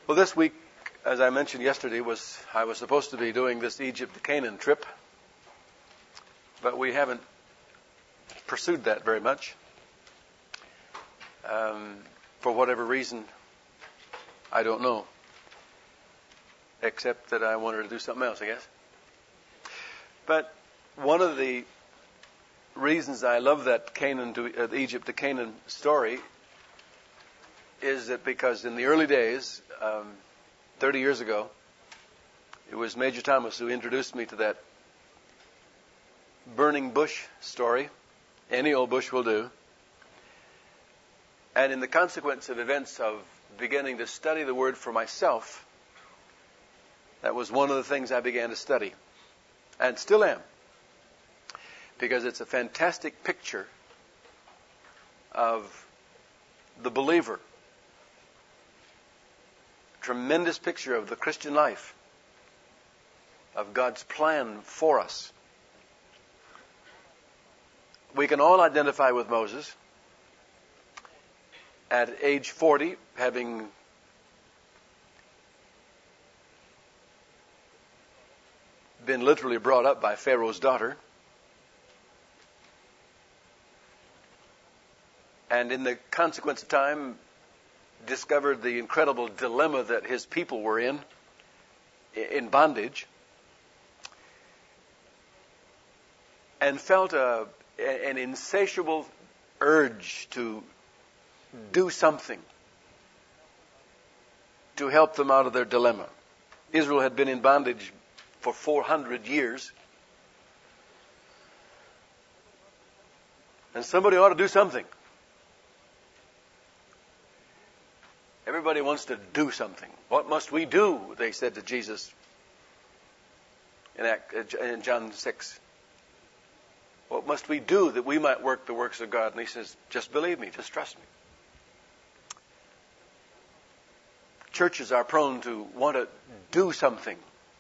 Well, this week, as I mentioned yesterday, I was supposed to be doing this Egypt to Canaan trip, but we haven't pursued that very much. For whatever reason, I don't know. Except that I wanted to do something else, I guess. But one of the reasons I love that Egypt to Canaan story is that because in the early days, 30 years ago, it was Major Thomas who introduced me to that burning bush story. Any old bush will do. And in the consequence of events of beginning to study the Word for myself, that was one of the things I began to study, and still am, because it's a fantastic picture of the believer. Tremendous picture of the Christian life, of God's plan for us. We can all identify with Moses. At age 40, having been literally brought up by Pharaoh's daughter, and in the consequence of time, discovered the incredible dilemma that his people were in bondage, and felt an insatiable urge to do something to help them out of their dilemma. Israel had been in bondage for 400 years, and somebody ought to do something. Everybody wants to do something. What must we do? They said to Jesus in John 6. What must we do that we might work the works of God? And he says, just believe me, just trust me. Churches are prone to want to do something.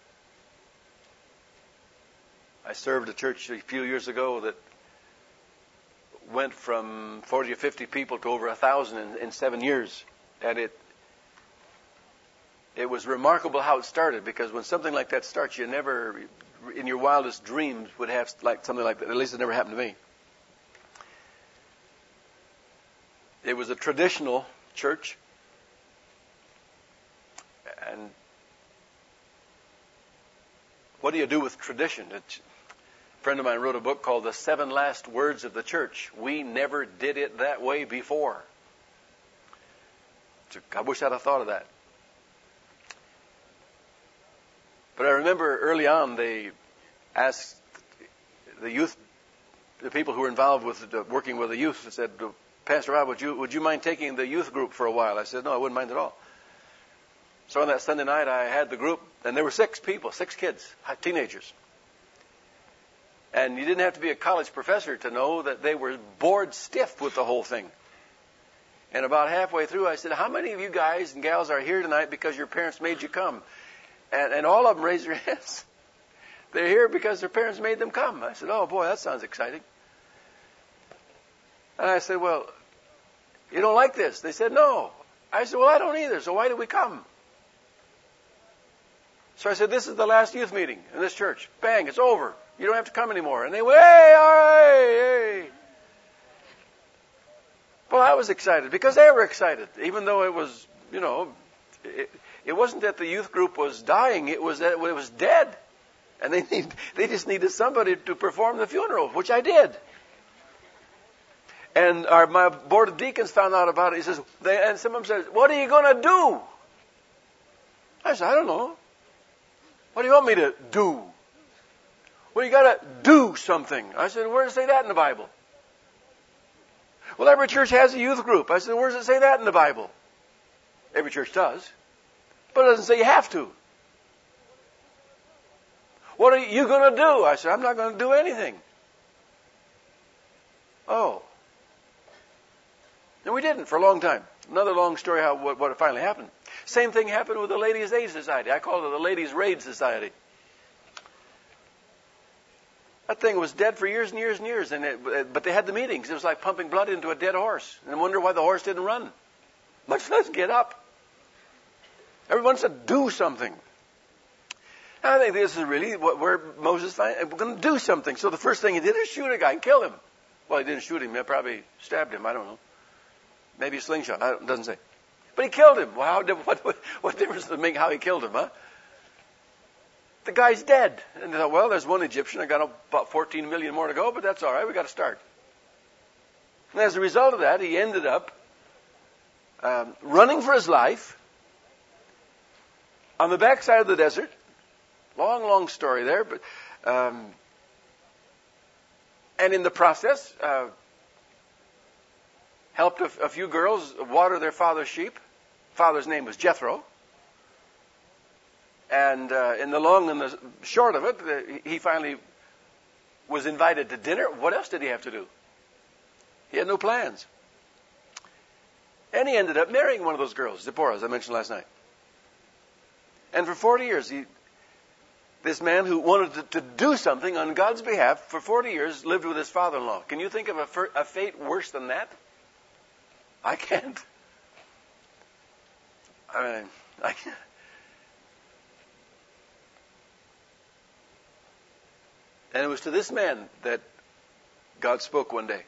I served a church a few years ago that went from 40 or 50 people to over 1,000 in 7 years. And it was remarkable how it started, because when something like that starts, you never, in your wildest dreams, would have something like that. At least it never happened to me. It was a traditional church. And what do you do with tradition? A friend of mine wrote a book called The 7 Last Words of the Church. We never did it that way before. I wish I'd have thought of that. But I remember early on they asked the people who were involved with working with the youth, they said, Pastor Rob, would you mind taking the youth group for a while? I said, no, I wouldn't mind at all. So on that Sunday night, I had the group, and there were 6 people, 6 kids, teenagers. And you didn't have to be a college professor to know that they were bored stiff with the whole thing. And about halfway through, I said, how many of you guys and gals are here tonight because your parents made you come? And all of them raised their hands. They're here because their parents made them come. I said, oh boy, that sounds exciting. And I said, well, you don't like this? They said, no. I said, well, I don't either, so why did we come? So I said, this is the last youth meeting in this church. Bang, it's over. You don't have to come anymore. And they went, hey, all right, hey. Well, I was excited because they were excited, even though it was, it wasn't that the youth group was dying, it was that it was dead. And they just needed somebody to perform the funeral, which I did. And my board of deacons found out about it. He says, and some of them said, what are you going to do? I said, I don't know. What do you want me to do? Well, you got to do something. I said, where does it say that in the Bible? Well, every church has a youth group. I said, where does it say that in the Bible? Every church does. But it doesn't say you have to. What are you going to do? I said, I'm not going to do anything. Oh. And we didn't for a long time. Another long story how what finally happened. Same thing happened with the Ladies' Aid Society. I called it the Ladies' Raid Society. That thing was dead for years and years and years, but they had the meetings. It was like pumping blood into a dead horse. And I wonder why the horse didn't run, much less get up. Everyone wants to do something. I think this is really where Moses finds, we're going to do something. So the first thing he did is shoot a guy and kill him. Well, he didn't shoot him. He probably stabbed him. I don't know. Maybe a slingshot. It doesn't say. But he killed him. Well, what difference does it make how he killed him, huh? The guy's dead. And they thought, well, there's one Egyptian. I got about 14 million more to go, but that's all right. We got to start. And as a result of that, he ended up running for his life on the backside of the desert. Long, long story there, but and in the process, helped a few girls water their father's sheep. Father's name was Jethro. And in the long and the short of it, he finally was invited to dinner. What else did he have to do? He had no plans. And he ended up marrying one of those girls, Zipporah, as I mentioned last night. And for 40 years, this man who wanted to do something on God's behalf for 40 years lived with his father-in-law. Can you think of a fate worse than that? I can't. I can't. And it was to this man that God spoke one day.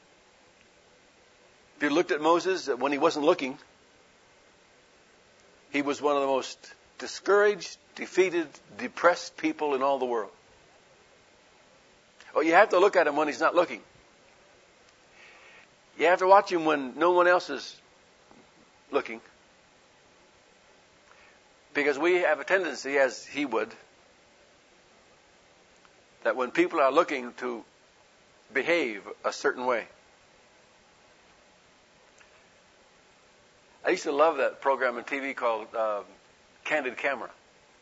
If you looked at Moses when he wasn't looking, he was one of the most discouraged, defeated, depressed people in all the world. Oh, you have to look at him when he's not looking. You have to watch him when no one else is looking. Because we have a tendency, as he would, that when people are looking to behave a certain way. I used to love that program on TV called Candid Camera.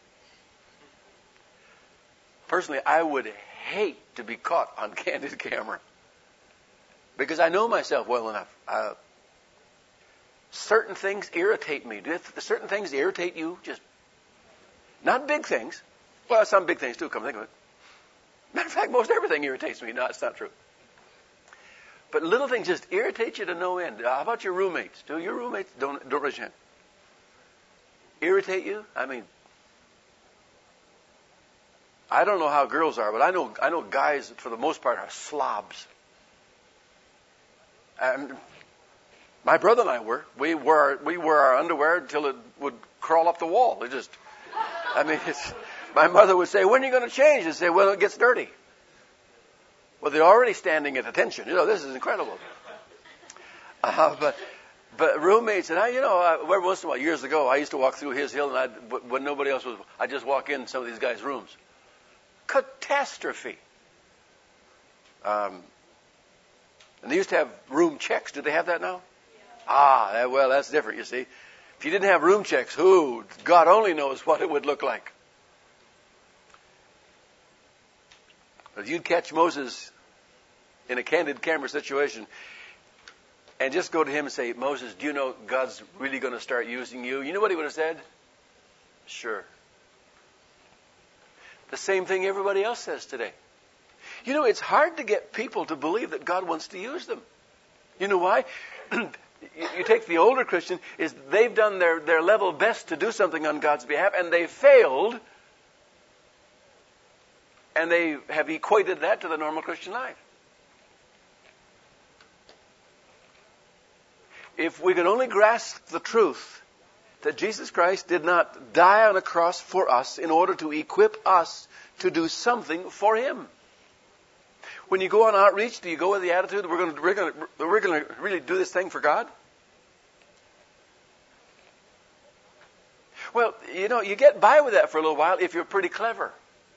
Personally, I would hate to be caught on Candid Camera. Because I know myself well enough. Certain things irritate me. Do certain things irritate you? Just not big things. Well, some big things too, come to think of it. Matter of fact, most everything irritates me. No, it's not true. But little things just irritate you to no end. How about your roommates? Do your roommates, don't raise your hand, irritate you? I mean, I don't know how girls are, but I know guys for the most part are slobs. My brother and I we wore our underwear until it would crawl up the wall. My mother would say, "When are you going to change?" I'd say, "Well, it gets dirty." Well, they're already standing at attention. This is incredible. But roommates, and every once in a while, years ago, I used to walk through his hill, and when nobody else was, I'd just walk in some of these guys' rooms. Catastrophe. And they used to have room checks. Do they have that now? Yeah. Well, that's different, you see. If you didn't have room checks, God only knows what it would look like. If you'd catch Moses in a candid camera situation and just go to him and say, "Moses, do you know God's really going to start using you?" You know what he would have said? Sure. The same thing everybody else says today. It's hard to get people to believe that God wants to use them. You know why? You take the older Christian, is they've done their level best to do something on God's behalf, and they failed. And they have equated that to the normal Christian life. If we could only grasp the truth that Jesus Christ did not die on a cross for us in order to equip us to do something for Him. When you go on outreach, do you go with the attitude that we're going to really do this thing for God? Well, you get by with that for a little while if you're pretty clever.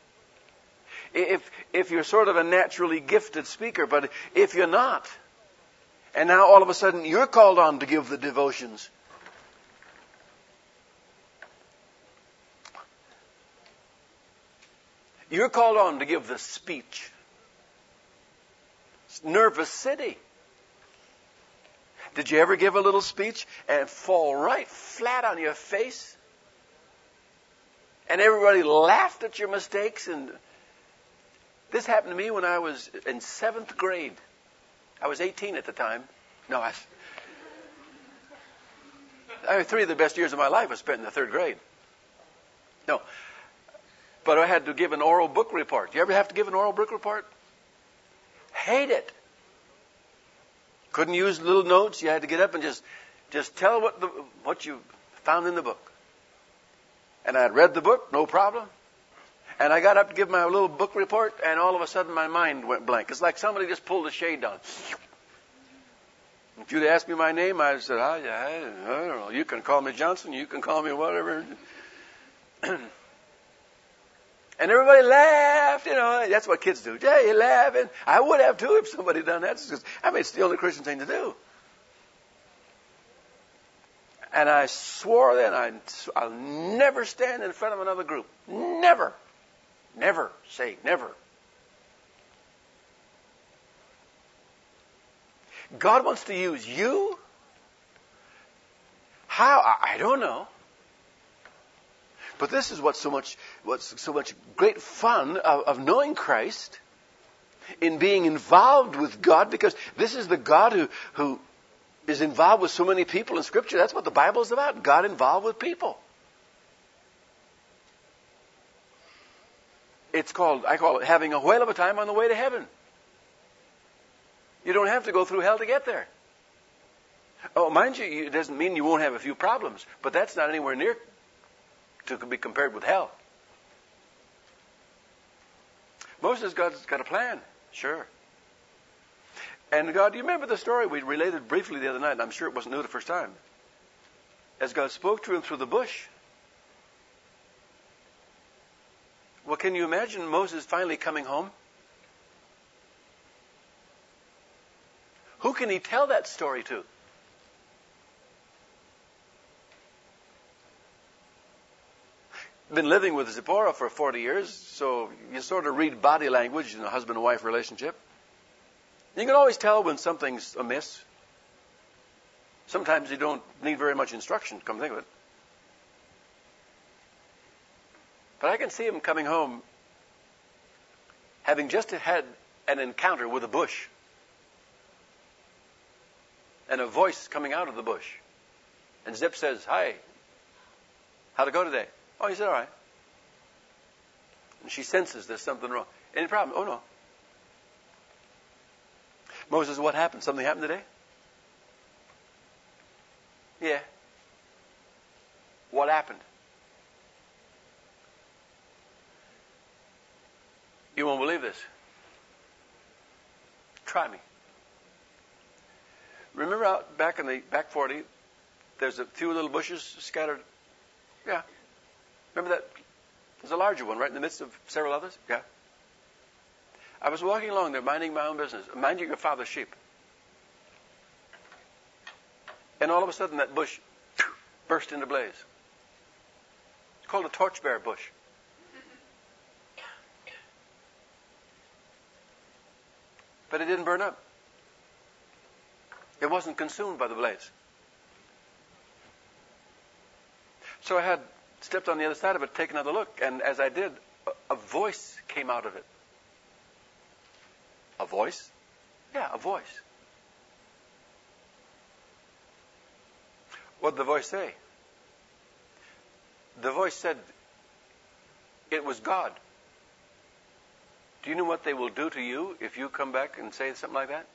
If you're sort of a naturally gifted speaker, but if you're not, and now all of a sudden you're called on to give the devotions, you're called on to give the speech. It's nervous city. Did you ever give a little speech and fall right flat on your face? And everybody laughed at your mistakes. And this happened to me when I was in 7th grade. I was 18 at the time. No, 3 of the best years of my life was spent in the 3rd grade. No. But I had to give an oral book report. You ever have to give an oral book report? Hate it. Couldn't use little notes. You had to get up and just tell what you found in the book. And I had read the book, no problem. And I got up to give my little book report, and all of a sudden my mind went blank. It's like somebody just pulled the shade down. If you'd asked me my name, I'd said, I don't know. You can call me Johnson. You can call me whatever. And everybody laughed. That's what kids do. Yeah, you laugh. And I would have too if somebody had done that. It's the only Christian thing to do. And I swore then I'll never stand in front of another group. Never. Never. Say never. God wants to use you. How? I don't know. But this is what's so much great fun of knowing Christ, in being involved with God, because this is the God who is involved with so many people in Scripture. That's what the Bible is about. God involved with people. I call it having a whale of a time on the way to heaven. You don't have to go through hell to get there. Oh, mind you, it doesn't mean you won't have a few problems, but that's not anywhere near to be compared with hell. Moses, God's got a plan, sure. And God, do you remember the story we related briefly the other night? And I'm sure it wasn't new the first time. As God spoke to him through the bush. Well, can you imagine Moses finally coming home? Who can he tell that story to? Been living with Zipporah for 40 years, so you sort of read body language in a husband and wife relationship. You can always tell when something's amiss. Sometimes you don't need very much instruction, come think of it. But I can see him coming home, having just had an encounter with a bush. And a voice coming out of the bush. And Zip says, "Hi, how'd it go today?" Oh, he said, "All right." And she senses there's something wrong. Any problem? Oh, no. Moses, what happened? Something happened today? Yeah. What happened? You won't believe this. Try me. Remember out back in the back 40, there's a few little bushes scattered? Yeah. Remember that? There's a larger one right in the midst of several others? Yeah. I was walking along there minding my own business, minding your father's sheep. And all of a sudden that bush burst into blaze. It's called a torchbearer bush. But it didn't burn up. It wasn't consumed by the blaze. So I had stepped on the other side of it, take another look, and as I did, a voice came out of it. A voice? Yeah, a voice. What did the voice say? The voice said, it was God. Do you know what they will do to you if you come back and say something like that?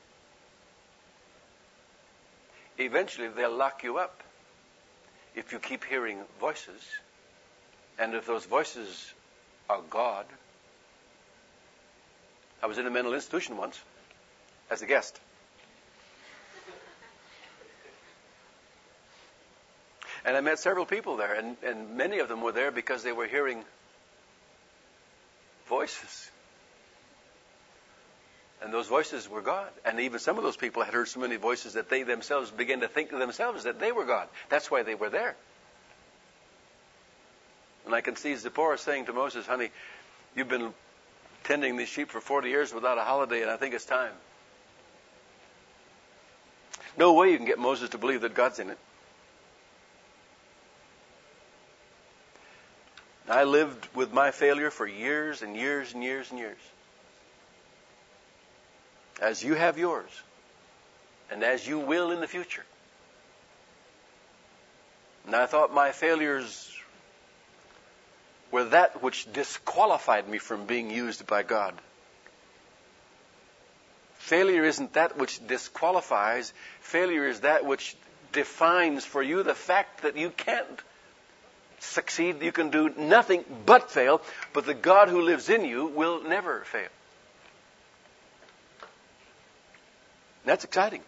Eventually they'll lock you up if you keep hearing voices. And if those voices are God. I was in a mental institution once as a guest. And I met several people there, and many of them were there because they were hearing voices. And those voices were God. And even some of those people had heard so many voices that they themselves began to think to themselves that they were God. That's why they were there. And I can see Zipporah saying to Moses, "Honey, you've been tending these sheep for 40 years without a holiday, and I think it's time." No way you can get Moses to believe that God's in it. I lived with my failure for years and years and years and years. As you have yours, and as you will in the future. And I thought my failures were that which disqualified me from being used by God. Failure isn't that which disqualifies. Failure is that which defines for you the fact that you can't succeed. You can do nothing but fail. But the God who lives in you will never fail. That's exciting.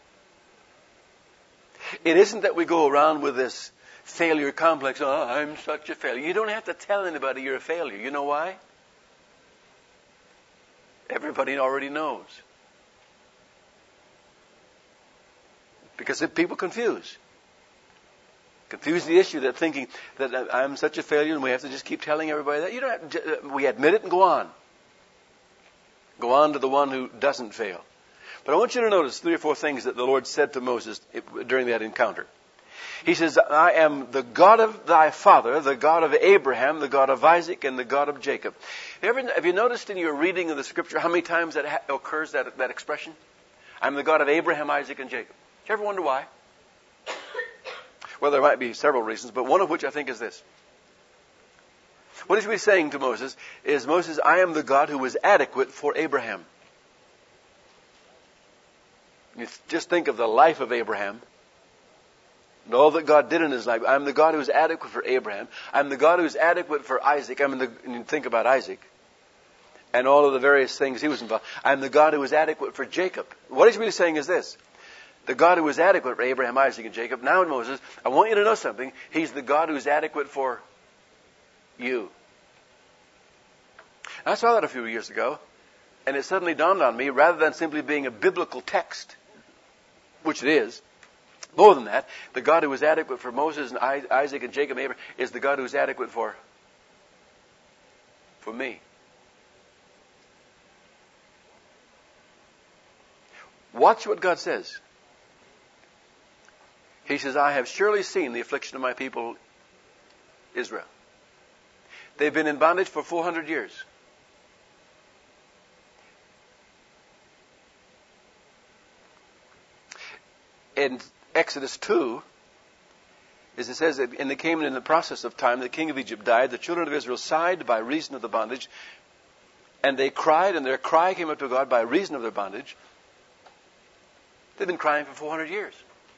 It isn't that we go around with this failure complex. Oh, I'm such a failure. You don't have to tell anybody you're a failure. You know why? Everybody already knows. Because people confuse the issue, that thinking that I'm such a failure and we have to just keep telling everybody that. You don't have to, we admit it and go on. Go on to the one who doesn't fail. But I want you to notice 3 or 4 things that the Lord said to Moses during that encounter. He says, I am the God of thy father, the God of Abraham, the God of Isaac, and the God of Jacob. Have you noticed in your reading of the Scripture how many times that occurs, that expression? I'm the God of Abraham, Isaac, and Jacob. Do you ever wonder why? Well, there might be several reasons, but one of which I think is this. What he's really saying to Moses is, Moses, I am the God who was adequate for Abraham. You just think of the life of Abraham and all that God did in his life. I'm the God who is adequate for Abraham. I'm the God who is adequate for Isaac. And you think about Isaac and all of the various things he was involved. I'm the God who is adequate for Jacob. What he's really saying is this. The God who was adequate for Abraham, Isaac, and Jacob. Now in Moses, I want you to know something. He's the God who is adequate for you. I saw that a few years ago, and it suddenly dawned on me, rather than simply being a biblical text, which it is, more than that, the God who is adequate for Moses and Isaac and Jacob and Abraham is the God who is adequate for me. Watch what God says. He says, I have surely seen the affliction of my people, Israel. They've been in bondage for 400 years. In Exodus 2, as it says, and they came in the process of time, the king of Egypt died. The children of Israel sighed by reason of the bondage. And they cried, and their cry came up to God by reason of their bondage. They've been crying for 400 years.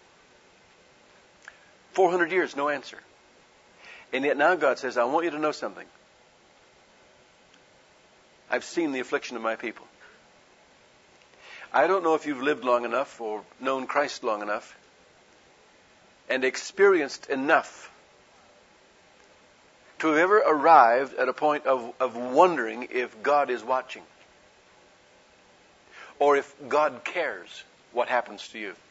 400 years, no answer. And yet now God says, I want you to know something. I've seen the affliction of my people. I don't know if you've lived long enough or known Christ long enough and experienced enough to have ever arrived at a point of wondering if God is watching or if God cares what happens to you.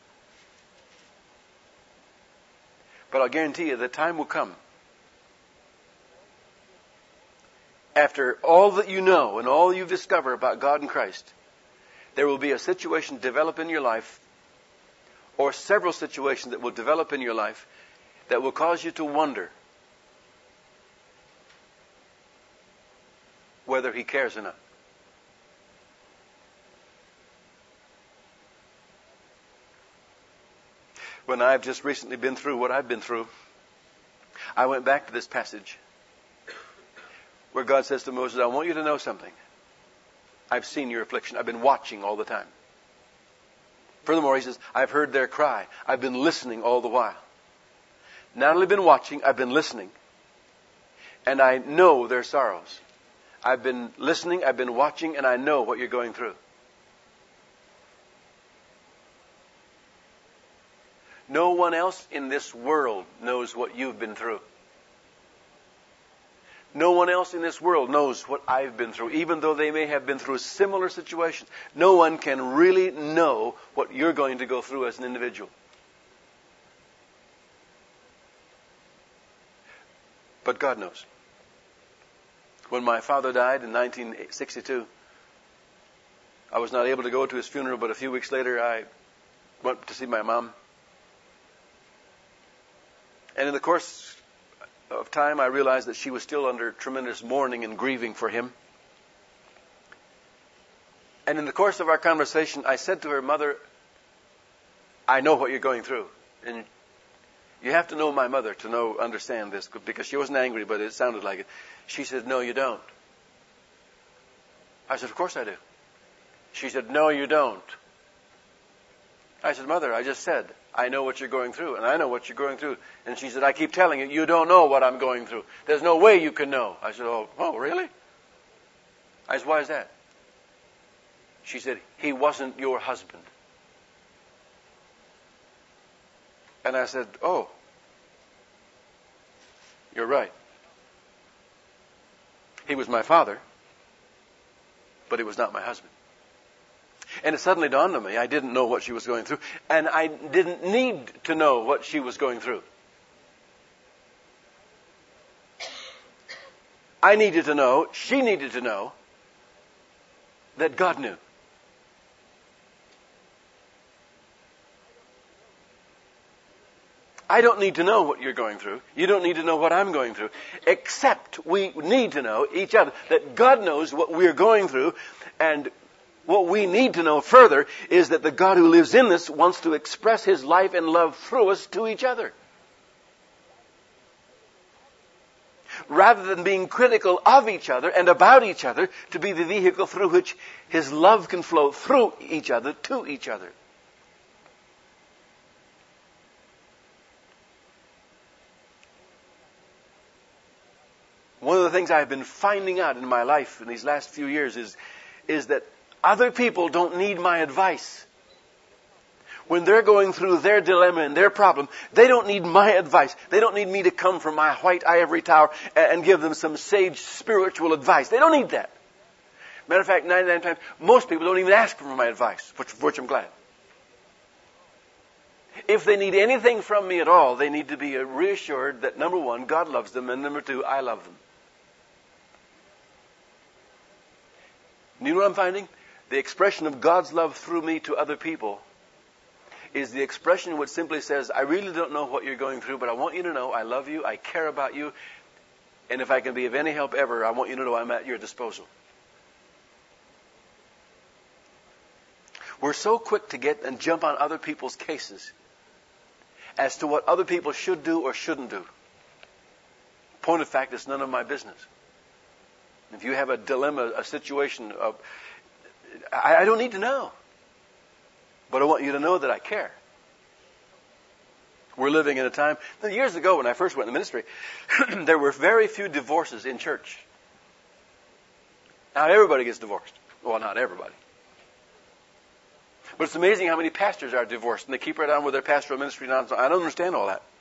But I'll guarantee you the time will come after all that you know and all you discover about God and Christ, there will be a situation develop in your life, or several situations that will develop in your life that will cause you to wonder whether He cares or not. When I've just recently been through what I've been through, I went back to this passage where God says to Moses, I want you to know something. I've seen your affliction. I've been watching all the time. Furthermore, he says, I've heard their cry. I've been listening all the while. Not only been watching, I've been listening. And I know their sorrows. I've been listening, I've been watching, and I know what you're going through. No one else in this world knows what you've been through. No one else in this world knows what I've been through, even though they may have been through similar situations. No one can really know what you're going to go through as an individual. But God knows. When my father died in 1962, I was not able to go to his funeral, but a few weeks later I went to see my mom. And in the course of time, I realized that she was still under tremendous mourning and grieving for him. And in the course of our conversation, I said to her, Mother, I know what you're going through. And You have to know my mother to understand this, because she wasn't angry, but it sounded like it. She said, no, you don't. I said, of course I do. She said, no, you don't. I said, Mother, I just said, I know what you're going through, and I know what you're going through. And she said, I keep telling you, you don't know what I'm going through. There's no way you can know. I said, oh, really? I said, why is that? She said, he wasn't your husband. And I said, oh, you're right. He was my father, but he was not my husband. And it suddenly dawned on me, I didn't know what she was going through, and I didn't need to know what she was going through. I needed to know, she needed to know, that God knew. I don't need to know what you're going through. You don't need to know what I'm going through. Except we need to know each other, that God knows what we're going through, and what we need to know further is that the God who lives in us wants to express His life and love through us to each other. Rather than being critical of each other and about each other, to be the vehicle through which His love can flow through each other to each other. One of the things I've been finding out in my life in these last few years is that other people don't need my advice. When they're going through their dilemma and their problem, they don't need my advice. They don't need me to come from my white ivory tower and give them some sage spiritual advice. They don't need that. Matter of fact, 99 times, most people don't even ask for my advice, for which I'm glad. If they need anything from me at all, they need to be reassured that, number one, God loves them, and number two, I love them. You know what I'm finding? The expression of God's love through me to other people is the expression which simply says, I really don't know what you're going through, but I want you to know I love you, I care about you, and if I can be of any help ever, I want you to know I'm at your disposal. We're so quick to get and jump on other people's cases as to what other people should do or shouldn't do. Point of fact, it's none of my business. If you have a dilemma, a situation, I don't need to know. But I want you to know that I care. We're living in a time, years ago when I first went in the ministry, there were very few divorces in church. Now everybody gets divorced. Well, not everybody. But it's amazing how many pastors are divorced, and they keep right on with their pastoral ministry. I don't understand all that.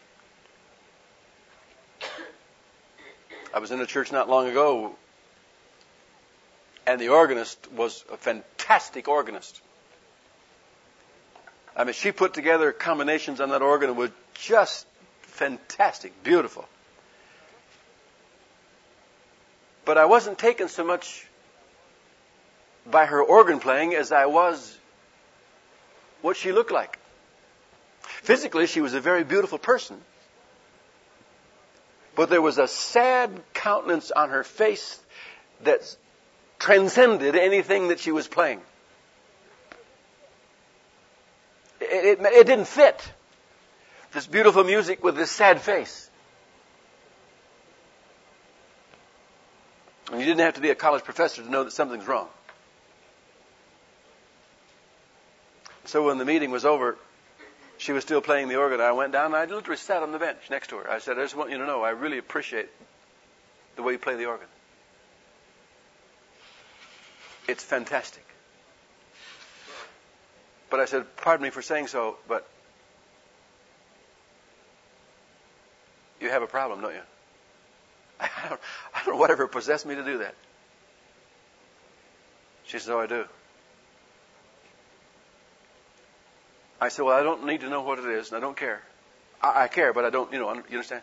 I was in a church not long ago, and the organist was a fantastic organist. I mean, she put together combinations on that organ that were just fantastic, beautiful. But I wasn't taken so much by her organ playing as I was what she looked like. Physically, she was a very beautiful person. But there was a sad countenance on her face that transcended anything that she was playing. It didn't fit. This beautiful music with this sad face. And you didn't have to be a college professor to know that something's wrong. So when the meeting was over, she was still playing the organ. I went down and I literally sat on the bench next to her. I said, I just want you to know I really appreciate the way you play the organ. It's fantastic. But I said, pardon me for saying so, but you have a problem, don't you? I don't know whatever possessed me to do that. She said, oh, I do. I said, well, I don't need to know what it is, and I don't care. I care, but I don't, you understand?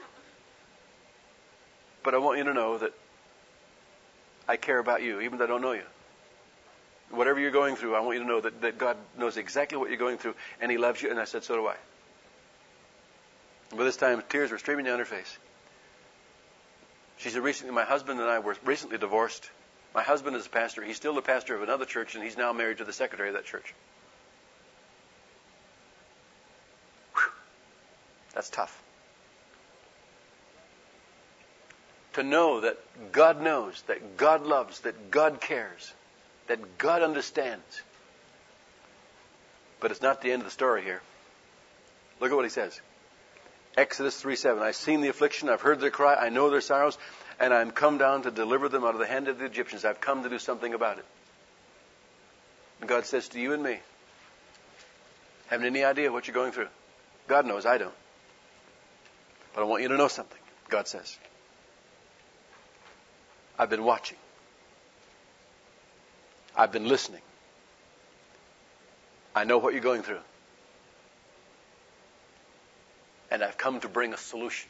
But I want you to know that I care about you, even though I don't know you. Whatever you're going through, I want you to know that God knows exactly what you're going through, and He loves you, and I said, so do I. And by this time, tears were streaming down her face. She said, recently, my husband and I were recently divorced. My husband is a pastor. He's still the pastor of another church, and he's now married to the secretary of that church. Whew. That's tough. To know that God knows, that God loves, that God cares, that God understands. But it's not the end of the story here. Look at what he says. Exodus 3:7. I've seen the affliction, I've heard their cry, I know their sorrows, and I'm come down to deliver them out of the hand of the Egyptians. I've come to do something about it. And God says to you and me, having any idea what you're going through? God knows, I don't. But I want you to know something. God says, I've been watching. I've been listening. I know what you're going through. And I've come to bring a solution.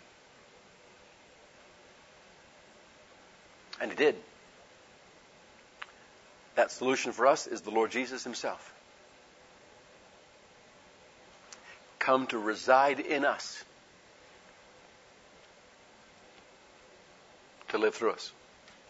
And he did. That solution for us is the Lord Jesus himself. Come to reside in us. To live through us.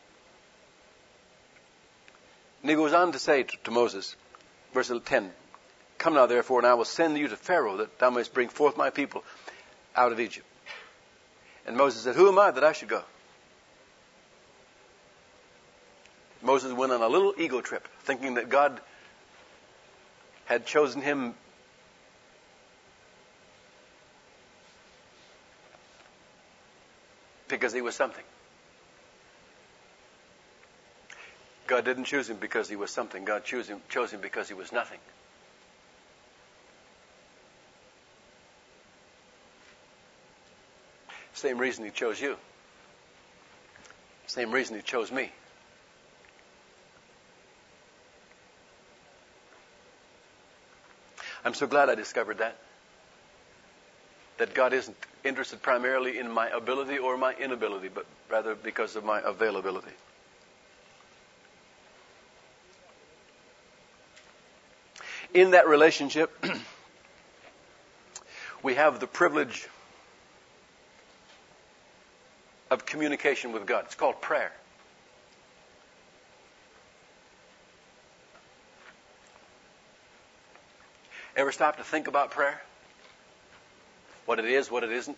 And he goes on to say to Moses, verse 10, come now therefore, and I will send you to Pharaoh, that thou mayest bring forth my people out of Egypt. And Moses said, who am I that I should go? Moses went on a little ego trip, thinking that God had chosen him because he was something. God didn't choose him because he was something. God chose him because he was nothing. Same reason he chose you. Same reason he chose me. I'm so glad I discovered that. That God isn't interested primarily in my ability or my inability, but rather because of my availability. In that relationship, we have the privilege of communication with God. It's called prayer. Ever stop to think about prayer? What it is, what it isn't?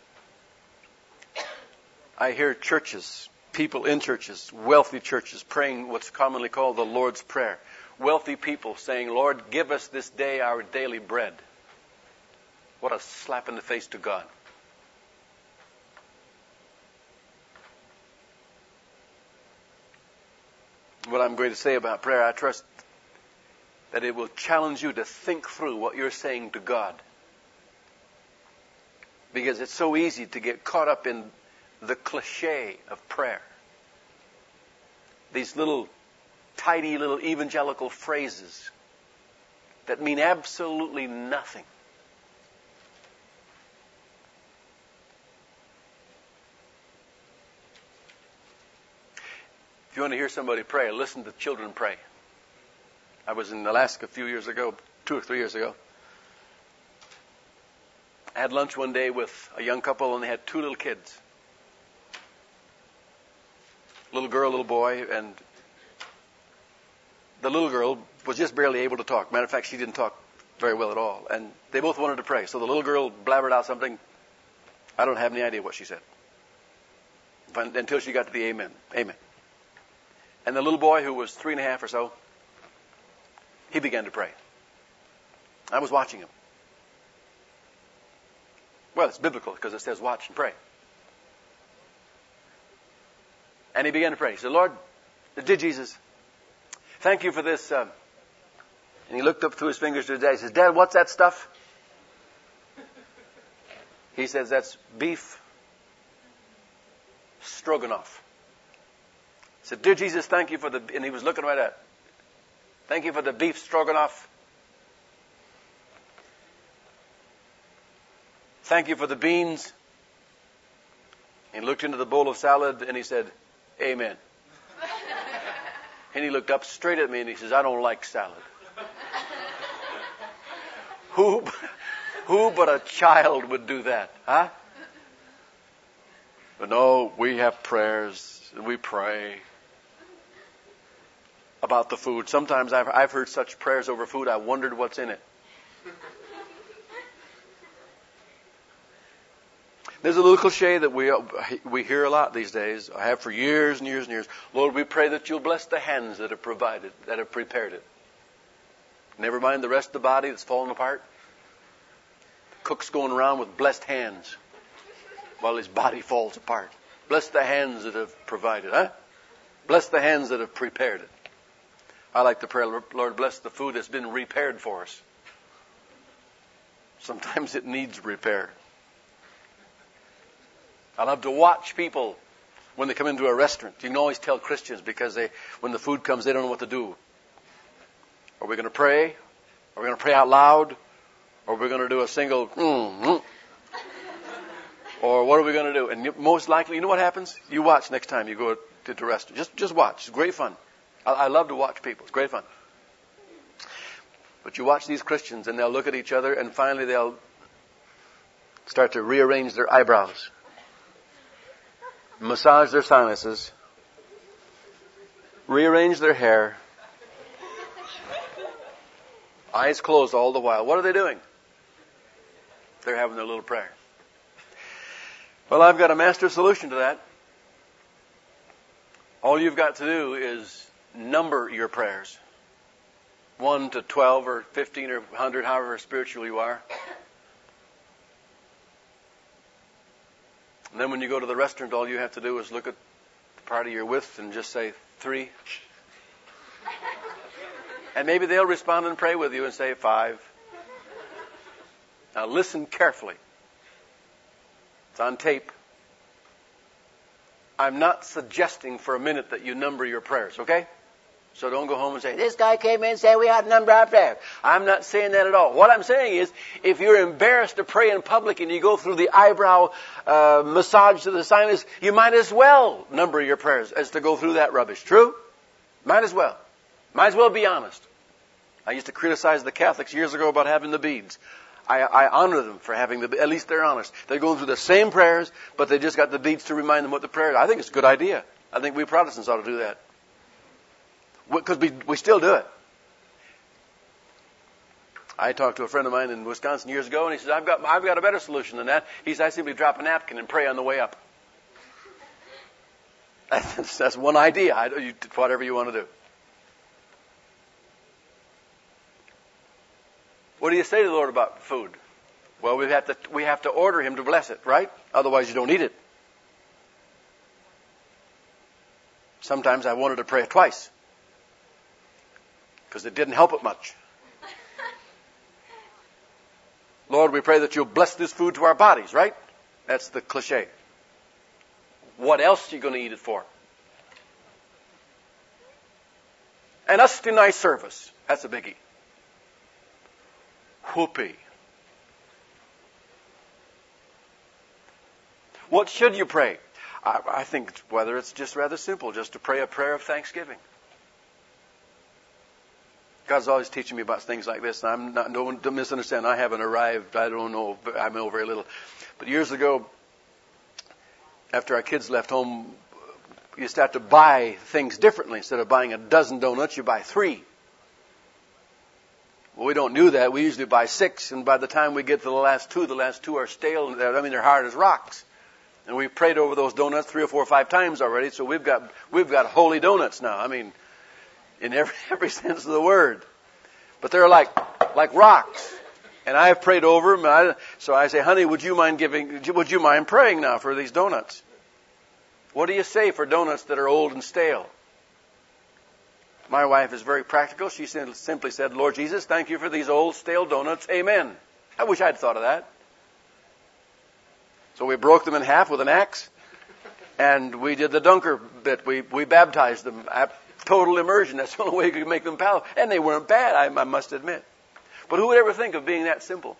I hear churches, people in churches, wealthy churches, praying what's commonly called the Lord's Prayer. Wealthy people saying, Lord, give us this day our daily bread. What a slap in the face to God. What I'm going to say about prayer, I trust that it will challenge you to think through what you're saying to God. Because it's so easy to get caught up in the cliche of prayer. These little, tidy little evangelical phrases that mean absolutely nothing. If you want to hear somebody pray, listen to children pray. I was in Alaska a few years ago, 2 or 3 years ago. I had lunch one day with a young couple, and they had 2 little kids. Little girl, little boy, and the little girl was just barely able to talk. Matter of fact, she didn't talk very well at all. And they both wanted to pray. So the little girl blabbered out something. I don't have any idea what she said. Until she got to the amen. Amen. And the little boy, who was 3.5 or so, he began to pray. I was watching him. Well, it's biblical because it says watch and pray. And he began to pray. He said, Lord, dear Jesus, thank you for this. And he looked up through his fingers to his dad. He says, Dad, what's that stuff? He says, that's beef stroganoff. He said, dear Jesus, thank you for the... And he was looking right at it. Thank you for the beef stroganoff. Thank you for the beans. He looked into the bowl of salad and he said, Amen. And he looked up straight at me and he says, I don't like salad. Who but a child would do that, huh? But no, we have prayers and we pray about the food. Sometimes I've heard such prayers over food, I wondered what's in it. There's a little cliche that we hear a lot these days. I have for years and years and years. Lord, we pray that you'll bless the hands that have provided, that have prepared it. Never mind the rest of the body that's fallen apart. Cook's going around with blessed hands while his body falls apart. Bless the hands that have provided, huh? Bless the hands that have prepared it. I like to pray, Lord, bless the food that's been repaired for us. Sometimes it needs repair. I love to watch people when they come into a restaurant. You can always tell Christians because when the food comes, they don't know what to do. Are we going to pray? Are we going to pray out loud? Or are we going to do a single Or what are we going to do? And most likely, you know what happens? You watch next time you go to the restaurant. Just watch. It's great fun. I love to watch people. It's great fun. But you watch these Christians and they'll look at each other and finally they'll start to rearrange their eyebrows. Massage their sinuses, rearrange their hair, eyes closed all the while. What are they doing? They're having their little prayer. Well, I've got a master solution to that. All you've got to do is number your prayers. 1 to 12 or 15 or 100, however spiritual you are. And then when you go to the restaurant, all you have to do is look at the party you're with and just say 3. And maybe they'll respond and pray with you and say 5. Now listen carefully. It's on tape. I'm not suggesting for a minute that you number your prayers, okay? So don't go home and say, this guy came in and said we ought to number our prayers. I'm not saying that at all. What I'm saying is, if you're embarrassed to pray in public and you go through the eyebrow massage to the sinus, you might as well number your prayers as to go through that rubbish. True? Might as well. Might as well be honest. I used to criticize the Catholics years ago about having the beads. I honor them for having at least they're honest. They're going through the same prayers, but they just got the beads to remind them what the prayer is. I think it's a good idea. I think we Protestants ought to do that. Because we still do it. I talked to a friend of mine in Wisconsin years ago, and he says, I've got a better solution than that. He said, I simply drop a napkin and pray on the way up. That's one idea. Whatever you want to do. What do you say to the Lord about food? Well, we have to order Him to bless it, right? Otherwise, you don't eat it. Sometimes I wanted to pray it twice. Because it didn't help it much. Lord, we pray that you'll bless this food to our bodies, right? That's the cliche. What else are you going to eat it for? And us to nice service. That's a biggie. Whoopee. What should you pray? I think whether it's just rather simple, just to pray a prayer of thanksgiving. God's always teaching me about things like this. And don't misunderstand. I haven't arrived. I don't know. I know very little. But years ago, after our kids left home, you start to buy things differently. Instead of buying a dozen donuts, you buy 3. Well, we don't do that. We usually buy 6. And by the time we get to the last two are stale. They're hard as rocks. And we've prayed over those donuts 3 or 4 or 5 times already. So we've got holy donuts now. I mean, in every sense of the word. But they're like rocks. And I have prayed over them. So I say, honey, would you mind praying now for these donuts? What do you say for donuts that are old and stale? My wife is very practical. She simply said, Lord Jesus, thank you for these old, stale donuts. Amen. I wish I'd thought of that. So we broke them in half with an axe. And we did the dunker bit. We baptized them. Total immersion. That's the only way you could make them palatable. And they weren't bad, I must admit. But who would ever think of being that simple?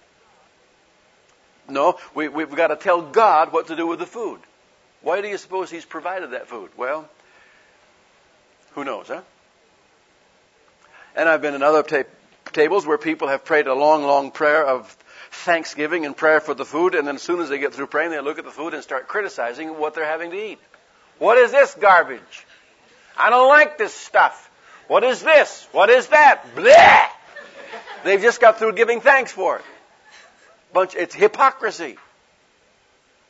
No, we've got to tell God what to do with the food. Why do you suppose He's provided that food? Well, who knows, huh? And I've been in other tables where people have prayed a long, long prayer of thanksgiving and prayer for the food, and then as soon as they get through praying, they look at the food and start criticizing what they're having to eat. What is this garbage? I don't like this stuff. What is this? What is that? Bleh! They've just got through giving thanks for it. It's hypocrisy.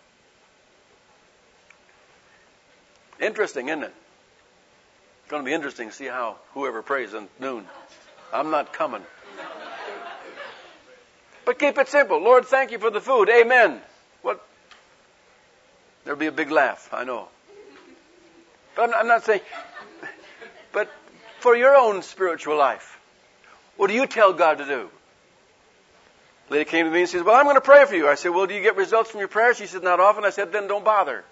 Interesting, isn't it? It's going to be interesting to see how whoever prays at noon. I'm not coming. But keep it simple. Lord, thank you for the food. Amen. What? There'll be a big laugh, I know. But I'm not saying... But for your own spiritual life, what do you tell God to do? A lady came to me and says, well, I'm going to pray for you. I said, well, do you get results from your prayers? She said, not often. I said, then don't bother.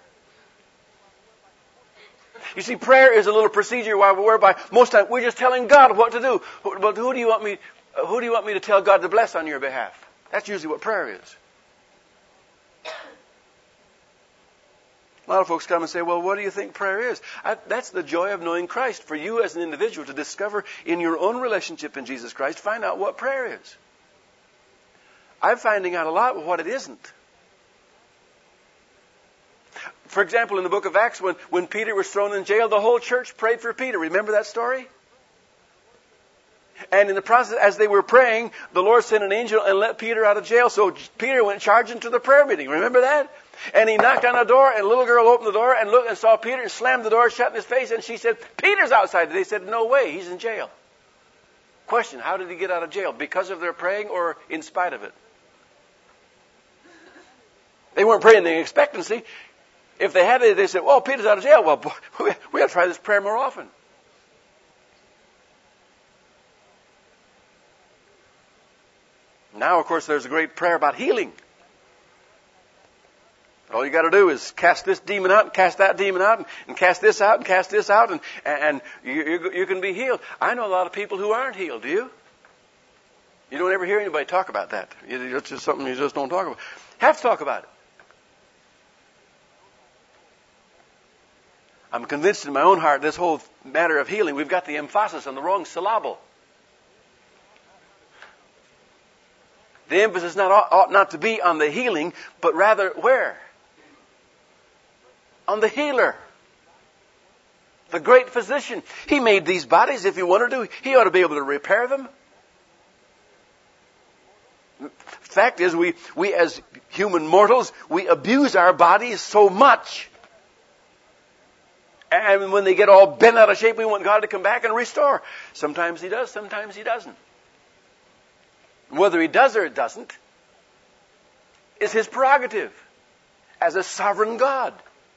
You see, prayer is a little procedure whereby most times we're just telling God what to do. But who do you want me to tell God to bless on your behalf? That's usually what prayer is. A lot of folks come and say, well, what do you think prayer is? That's the joy of knowing Christ. For you as an individual to discover in your own relationship in Jesus Christ, find out what prayer is. I'm finding out a lot what it isn't. For example, in the book of Acts, when Peter was thrown in jail, the whole church prayed for Peter. Remember that story? And in the process, as they were praying, the Lord sent an angel and let Peter out of jail. So Peter went charging to the prayer meeting. Remember that? And he knocked on the door, and a little girl opened the door and looked and saw Peter and slammed the door shut in his face. And she said, Peter's outside. They said, no way, he's in jail. Question, how did he get out of jail? Because of their praying or in spite of it? They weren't praying in expectancy. If they had it, they said, well, Peter's out of jail. Well, boy, we got to try this prayer more often. Now, of course, there's a great prayer about healing. All you got to do is cast this demon out and cast that demon out and cast this out and cast this out and you can be healed. I know a lot of people who aren't healed, do you? You don't ever hear anybody talk about that. It's just something you just don't talk about. Have to talk about it. I'm convinced in my own heart this whole matter of healing, we've got the emphasis on the wrong syllable. The emphasis ought not to be on the healing, but rather where? On the healer. The great physician. He made these bodies. If he wanted to, he ought to be able to repair them. The fact is, we as human mortals, we abuse our bodies so much. And when they get all bent out of shape, we want God to come back and restore. Sometimes He does, sometimes He doesn't. Whether He does or doesn't is His prerogative as a sovereign God.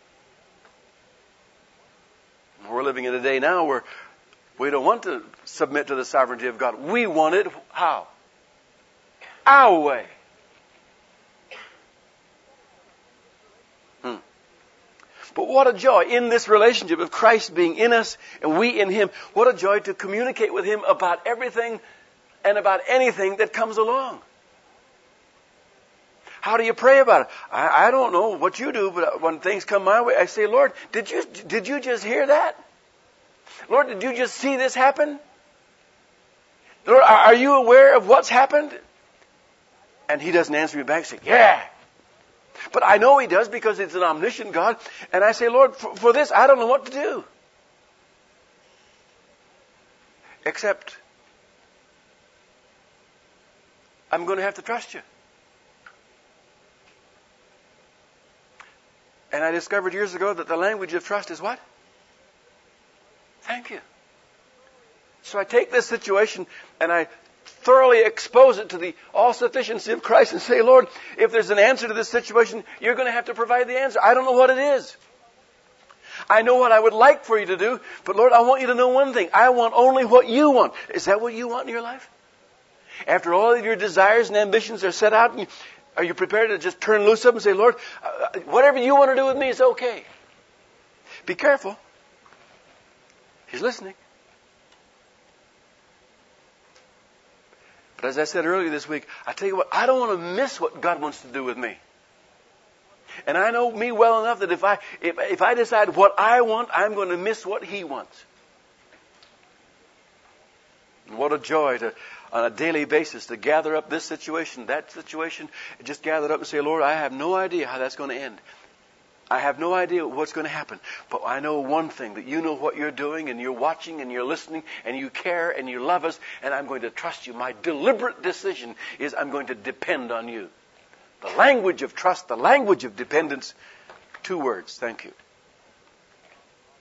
We're living in a day now where we don't want to submit to the sovereignty of God. We want it how? Our way. But what a joy in this relationship of Christ being in us and we in Him. What a joy to communicate with Him about everything and about anything that comes along. How do you pray about it? I don't know what you do, but when things come my way, I say, Lord, did you just hear that? Lord, did you just see this happen? Lord, are you aware of what's happened? And He doesn't answer me back. Say, yeah. But I know He does because it's an omniscient God. And I say, Lord, for this, I don't know what to do. Except, I'm going to have to trust You. And I discovered years ago that the language of trust is what? Thank You. So I take this situation and I thoroughly expose it to the all-sufficiency of Christ and say, Lord, if there's an answer to this situation, You're going to have to provide the answer. I don't know what it is. I know what I would like for You to do, but Lord, I want You to know one thing. I want only what You want. Is that what You want in your life? After all of your desires and ambitions are set out, are you prepared to just turn loose up and say, Lord, whatever You want to do with me is okay. Be careful. He's listening. But as I said earlier this week, I tell you what, I don't want to miss what God wants to do with me. And I know me well enough that if I decide what I want, I'm going to miss what He wants. And what a joy on a daily basis to gather up this situation, that situation, and just gather it up and say, Lord, I have no idea how that's going to end. I have no idea what's going to happen. But I know one thing, that You know what You're doing, and You're watching, and You're listening, and You care, and You love us, and I'm going to trust You. My deliberate decision is I'm going to depend on You. The language of trust, the language of dependence, 2 words, thank You.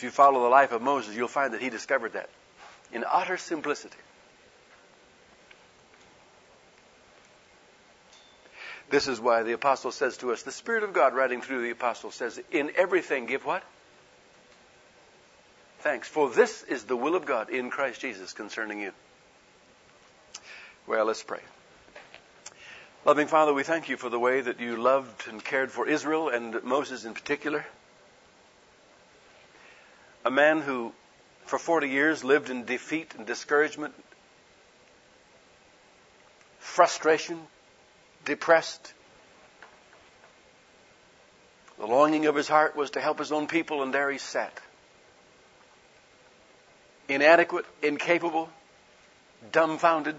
If you follow the life of Moses, you'll find that he discovered that in utter simplicity. This is why the apostle says to us, the Spirit of God writing through the apostle says, in everything give what? Thanks. For this is the will of God in Christ Jesus concerning you. Well, let's pray. Loving Father, we thank you for the way that you loved and cared for Israel and Moses in particular. A man who for 40 years lived in defeat and discouragement, frustration, depressed. The longing of his heart was to help his own people, and there he sat. Inadequate, incapable, dumbfounded.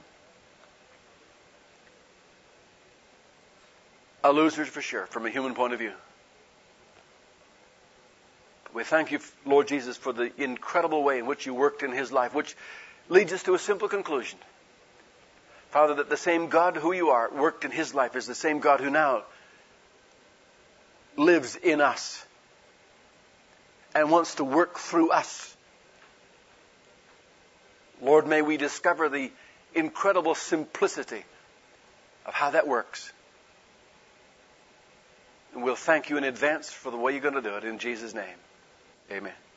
A loser for sure, from a human point of view. We thank you, Lord Jesus, for the incredible way in which you worked in his life, which leads us to a simple conclusion. Father, that the same God who you are worked in his life is the same God who now lives in us and wants to work through us. Lord, may we discover the incredible simplicity of how that works. And we'll thank you in advance for the way you're going to do it in Jesus' name. Amen.